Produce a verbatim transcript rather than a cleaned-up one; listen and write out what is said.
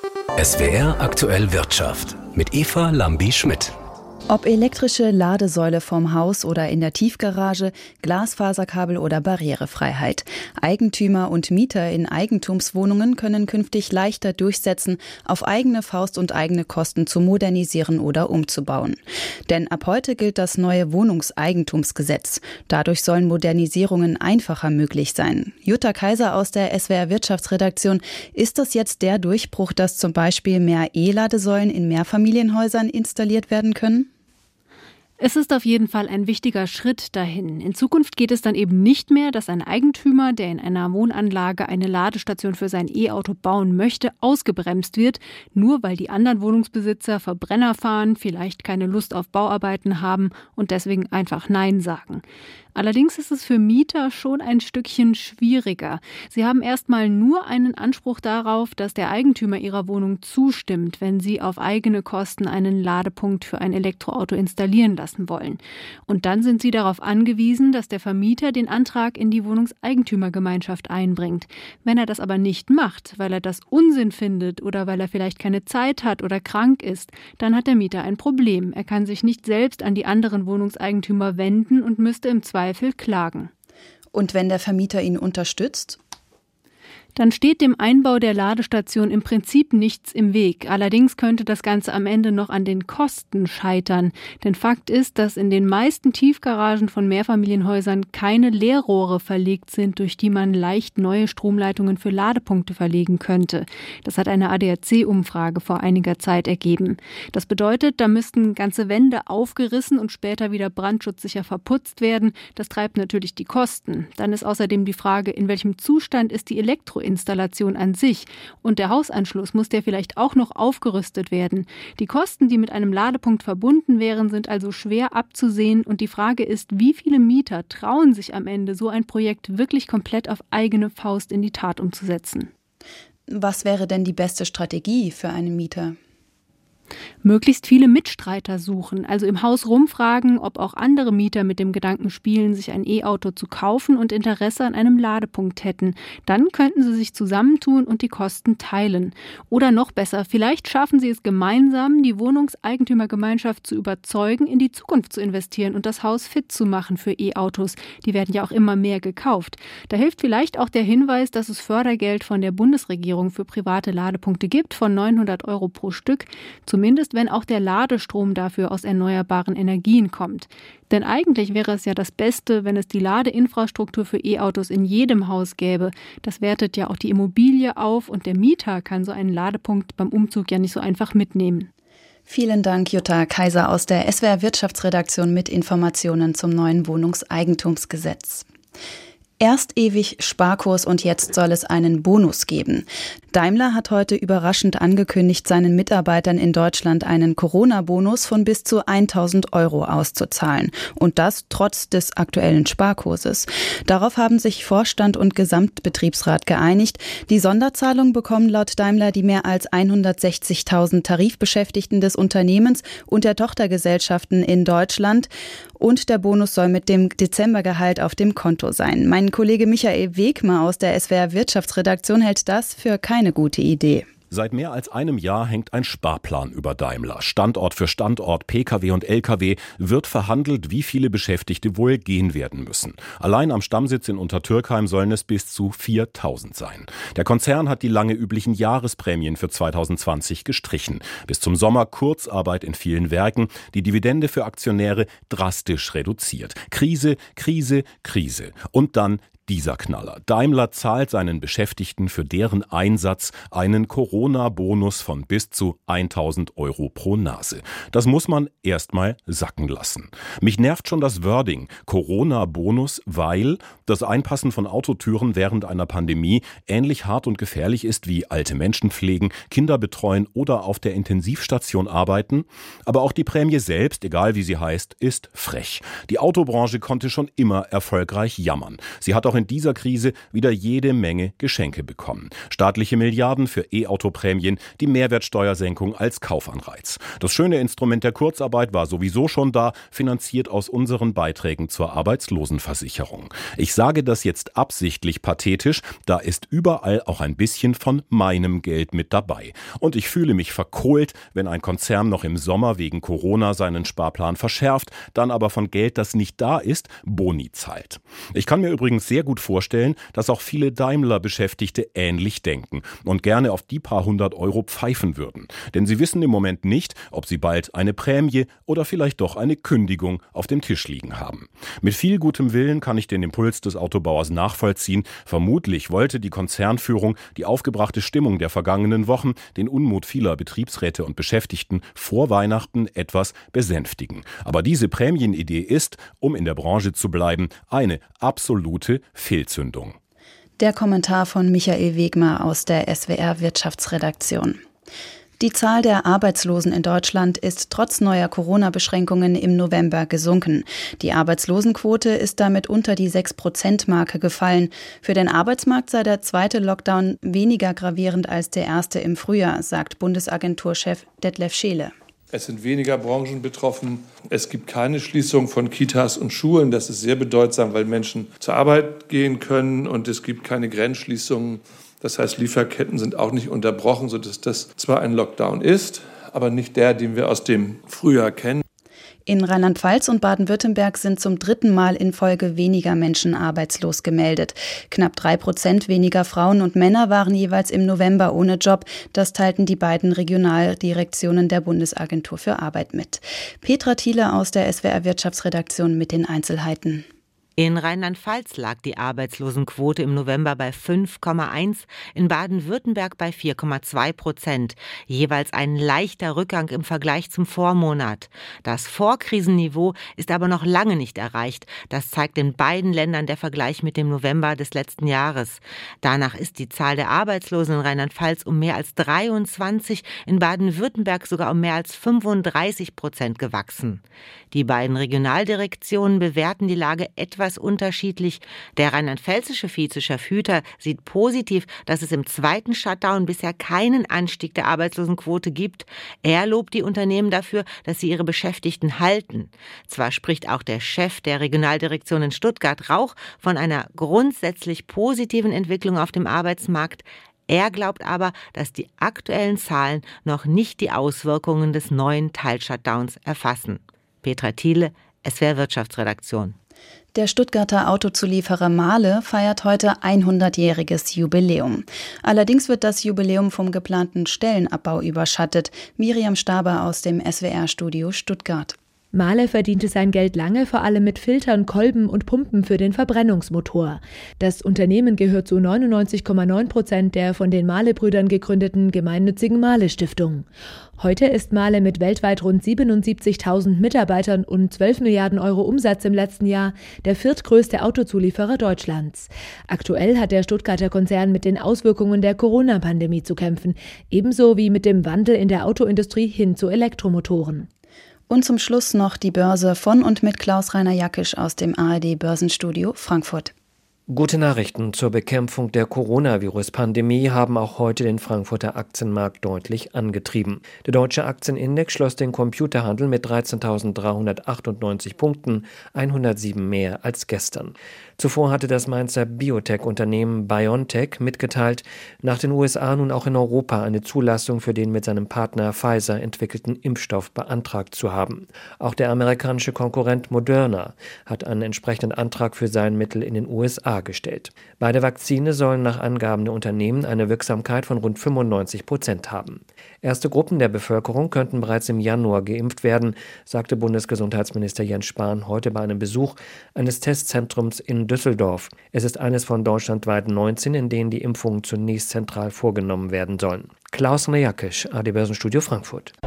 S W R aktuell Wirtschaft mit Eva Lambi-Schmidt. Ob elektrische Ladesäule vorm Haus oder in der Tiefgarage, Glasfaserkabel oder Barrierefreiheit. Eigentümer und Mieter in Eigentumswohnungen können künftig leichter durchsetzen, auf eigene Faust und eigene Kosten zu modernisieren oder umzubauen. Denn ab heute gilt das neue Wohnungseigentumsgesetz. Dadurch sollen Modernisierungen einfacher möglich sein. Jutta Kaiser aus der S W R Wirtschaftsredaktion. Ist das jetzt der Durchbruch, dass zum Beispiel mehr E-Ladesäulen in Mehrfamilienhäusern installiert werden können? Es ist auf jeden Fall ein wichtiger Schritt dahin. In Zukunft geht es dann eben nicht mehr, dass ein Eigentümer, der in einer Wohnanlage eine Ladestation für sein E-Auto bauen möchte, ausgebremst wird, nur weil die anderen Wohnungsbesitzer Verbrenner fahren, vielleicht keine Lust auf Bauarbeiten haben und deswegen einfach Nein sagen. Allerdings ist es für Mieter schon ein Stückchen schwieriger. Sie haben erstmal nur einen Anspruch darauf, dass der Eigentümer ihrer Wohnung zustimmt, wenn sie auf eigene Kosten einen Ladepunkt für ein Elektroauto installieren lassen wollen. Und dann sind sie darauf angewiesen, dass der Vermieter den Antrag in die Wohnungseigentümergemeinschaft einbringt. Wenn er das aber nicht macht, weil er das Unsinn findet oder weil er vielleicht keine Zeit hat oder krank ist, dann hat der Mieter ein Problem. Er kann sich nicht selbst an die anderen Wohnungseigentümer wenden und müsste im Zweifel klagen. Und wenn der Vermieter ihn unterstützt? Dann steht dem Einbau der Ladestation im Prinzip nichts im Weg. Allerdings könnte das Ganze am Ende noch an den Kosten scheitern. Denn Fakt ist, dass in den meisten Tiefgaragen von Mehrfamilienhäusern keine Leerrohre verlegt sind, durch die man leicht neue Stromleitungen für Ladepunkte verlegen könnte. Das hat eine A D A C-Umfrage vor einiger Zeit ergeben. Das bedeutet, da müssten ganze Wände aufgerissen und später wieder brandschutzsicher verputzt werden. Das treibt natürlich die Kosten. Dann ist außerdem die Frage, in welchem Zustand ist die Elektroinstallation an sich. Und der Hausanschluss muss der vielleicht auch noch aufgerüstet werden. Die Kosten, die mit einem Ladepunkt verbunden wären, sind also schwer abzusehen. Und die Frage ist, wie viele Mieter trauen sich am Ende, so ein Projekt wirklich komplett auf eigene Faust in die Tat umzusetzen? Was wäre denn die beste Strategie für einen Mieter? Möglichst viele Mitstreiter suchen, also im Haus rumfragen, ob auch andere Mieter mit dem Gedanken spielen, sich ein E-Auto zu kaufen und Interesse an einem Ladepunkt hätten. Dann könnten sie sich zusammentun und die Kosten teilen. Oder noch besser, vielleicht schaffen sie es gemeinsam, die Wohnungseigentümergemeinschaft zu überzeugen, in die Zukunft zu investieren und das Haus fit zu machen für E-Autos. Die werden ja auch immer mehr gekauft. Da hilft vielleicht auch der Hinweis, dass es Fördergeld von der Bundesregierung für private Ladepunkte gibt, von neunhundert Euro pro Stück. Zumindest wenn auch der Ladestrom dafür aus erneuerbaren Energien kommt. Denn eigentlich wäre es ja das Beste, wenn es die Ladeinfrastruktur für E-Autos in jedem Haus gäbe. Das wertet ja auch die Immobilie auf und der Mieter kann so einen Ladepunkt beim Umzug ja nicht so einfach mitnehmen. Vielen Dank, Jutta Kaiser aus der S W R Wirtschaftsredaktion mit Informationen zum neuen Wohnungseigentumsgesetz. Erst ewig Sparkurs und jetzt soll es einen Bonus geben. Daimler hat heute überraschend angekündigt, seinen Mitarbeitern in Deutschland einen Corona-Bonus von bis zu tausend Euro auszuzahlen. Und das trotz des aktuellen Sparkurses. Darauf haben sich Vorstand und Gesamtbetriebsrat geeinigt. Die Sonderzahlung bekommen laut Daimler die mehr als hundertsechzigtausend Tarifbeschäftigten des Unternehmens und der Tochtergesellschaften in Deutschland. Und der Bonus soll mit dem Dezembergehalt auf dem Konto sein. Mein Kollege Michael Wegmer aus der S W R Wirtschaftsredaktion hält das für keine gute Idee. Seit mehr als einem Jahr hängt ein Sparplan über Daimler. Standort für Standort, Pkw und Lkw wird verhandelt, wie viele Beschäftigte wohl gehen werden müssen. Allein am Stammsitz in Untertürkheim sollen es bis zu viertausend sein. Der Konzern hat die lange üblichen Jahresprämien für zweitausendzwanzig gestrichen. Bis zum Sommer Kurzarbeit in vielen Werken, die Dividende für Aktionäre drastisch reduziert. Krise, Krise, Krise. Und dann dieser Knaller. Daimler zahlt seinen Beschäftigten für deren Einsatz einen Corona-Bonus von bis zu tausend Euro pro Nase. Das muss man erstmal sacken lassen. Mich nervt schon das Wording Corona-Bonus, weil das Einpassen von Autotüren während einer Pandemie ähnlich hart und gefährlich ist wie alte Menschen pflegen, Kinder betreuen oder auf der Intensivstation arbeiten. Aber auch die Prämie selbst, egal wie sie heißt, ist frech. Die Autobranche konnte schon immer erfolgreich jammern. Sie hat auch in dieser Krise wieder jede Menge Geschenke bekommen. Staatliche Milliarden für E-Auto-Prämien, die Mehrwertsteuersenkung als Kaufanreiz. Das schöne Instrument der Kurzarbeit war sowieso schon da, finanziert aus unseren Beiträgen zur Arbeitslosenversicherung. Ich sage das jetzt absichtlich pathetisch, da ist überall auch ein bisschen von meinem Geld mit dabei. Und ich fühle mich verkohlt, wenn ein Konzern noch im Sommer wegen Corona seinen Sparplan verschärft, dann aber von Geld, das nicht da ist, Boni zahlt. Ich kann mir übrigens sehr gut vorstellen, dass auch viele Daimler-Beschäftigte ähnlich denken und gerne auf die paar hundert Euro pfeifen würden. Denn sie wissen im Moment nicht, ob sie bald eine Prämie oder vielleicht doch eine Kündigung auf dem Tisch liegen haben. Mit viel gutem Willen kann ich den Impuls des Autobauers nachvollziehen. Vermutlich wollte die Konzernführung die aufgebrachte Stimmung der vergangenen Wochen, den Unmut vieler Betriebsräte und Beschäftigten vor Weihnachten etwas besänftigen. Aber diese Prämienidee ist, um in der Branche zu bleiben, eine absolute Fehlzündung. Der Kommentar von Michael Wegmer aus der S W R Wirtschaftsredaktion. Die Zahl der Arbeitslosen in Deutschland ist trotz neuer Corona-Beschränkungen im November gesunken. Die Arbeitslosenquote ist damit unter die sechs Prozent Marke gefallen. Für den Arbeitsmarkt sei der zweite Lockdown weniger gravierend als der erste im Frühjahr, sagt Bundesagenturchef Detlef Scheele. Es sind weniger Branchen betroffen. Es gibt keine Schließung von Kitas und Schulen. Das ist sehr bedeutsam, weil Menschen zur Arbeit gehen können. Und es gibt keine Grenzschließungen. Das heißt, Lieferketten sind auch nicht unterbrochen, sodass das zwar ein Lockdown ist, aber nicht der, den wir aus dem Frühjahr kennen. In Rheinland-Pfalz und Baden-Württemberg sind zum dritten Mal in Folge weniger Menschen arbeitslos gemeldet. Knapp drei Prozent weniger Frauen und Männer waren jeweils im November ohne Job. Das teilten die beiden Regionaldirektionen der Bundesagentur für Arbeit mit. Petra Thiele aus der S W R Wirtschaftsredaktion mit den Einzelheiten. In Rheinland-Pfalz lag die Arbeitslosenquote im November bei fünf Komma eins, in Baden-Württemberg bei vier Komma zwei Prozent. Jeweils ein leichter Rückgang im Vergleich zum Vormonat. Das Vorkrisenniveau ist aber noch lange nicht erreicht. Das zeigt in beiden Ländern der Vergleich mit dem November des letzten Jahres. Danach ist die Zahl der Arbeitslosen in Rheinland-Pfalz um mehr als dreiundzwanzig, in Baden-Württemberg sogar um mehr als fünfunddreißig Prozent gewachsen. Die beiden Regionaldirektionen bewerten die Lage etwas unterschiedlich. Der rheinland-pfälzische Vizechef Hüter sieht positiv, dass es im zweiten Shutdown bisher keinen Anstieg der Arbeitslosenquote gibt. Er lobt die Unternehmen dafür, dass sie ihre Beschäftigten halten. Zwar spricht auch der Chef der Regionaldirektion in Stuttgart, Rauch, von einer grundsätzlich positiven Entwicklung auf dem Arbeitsmarkt. Er glaubt aber, dass die aktuellen Zahlen noch nicht die Auswirkungen des neuen Teil-Shutdowns erfassen. Petra Thiele, S W R Wirtschaftsredaktion. Der Stuttgarter Autozulieferer Mahle feiert heute hundertjähriges Jubiläum. Allerdings wird das Jubiläum vom geplanten Stellenabbau überschattet. Miriam Staber aus dem S W R-Studio Stuttgart. Mahle verdiente sein Geld lange vor allem mit Filtern, Kolben und Pumpen für den Verbrennungsmotor. Das Unternehmen gehört zu neunundneunzig Komma neun Prozent der von den Mahle-Brüdern gegründeten gemeinnützigen Mahle-Stiftung. Heute ist Mahle mit weltweit rund siebenundsiebzigtausend Mitarbeitern und zwölf Milliarden Euro Umsatz im letzten Jahr der viertgrößte Autozulieferer Deutschlands. Aktuell hat der Stuttgarter Konzern mit den Auswirkungen der Corona-Pandemie zu kämpfen, ebenso wie mit dem Wandel in der Autoindustrie hin zu Elektromotoren. Und zum Schluss noch die Börse von und mit Klaus-Rainer Jackisch aus dem A R D-Börsenstudio Frankfurt. Gute Nachrichten zur Bekämpfung der Coronavirus-Pandemie haben auch heute den Frankfurter Aktienmarkt deutlich angetrieben. Der deutsche Aktienindex schloss den Computerhandel mit dreizehntausenddreihundertachtundneunzig Punkten, hundertsieben mehr als gestern. Zuvor hatte das Mainzer Biotech-Unternehmen BioNTech mitgeteilt, nach den U S A nun auch in Europa eine Zulassung für den mit seinem Partner Pfizer entwickelten Impfstoff beantragt zu haben. Auch der amerikanische Konkurrent Moderna hat einen entsprechenden Antrag für sein Mittel in den U S A gestellt. Beide Vakzine sollen nach Angaben der Unternehmen eine Wirksamkeit von rund fünfundneunzig Prozent haben. Erste Gruppen der Bevölkerung könnten bereits im Januar geimpft werden, sagte Bundesgesundheitsminister Jens Spahn heute bei einem Besuch eines Testzentrums in Düsseldorf. Es ist eines von deutschlandweit neunzehn, in denen die Impfungen zunächst zentral vorgenommen werden sollen. Klaus-Rainer Jackisch, A R D Börsenstudio Frankfurt.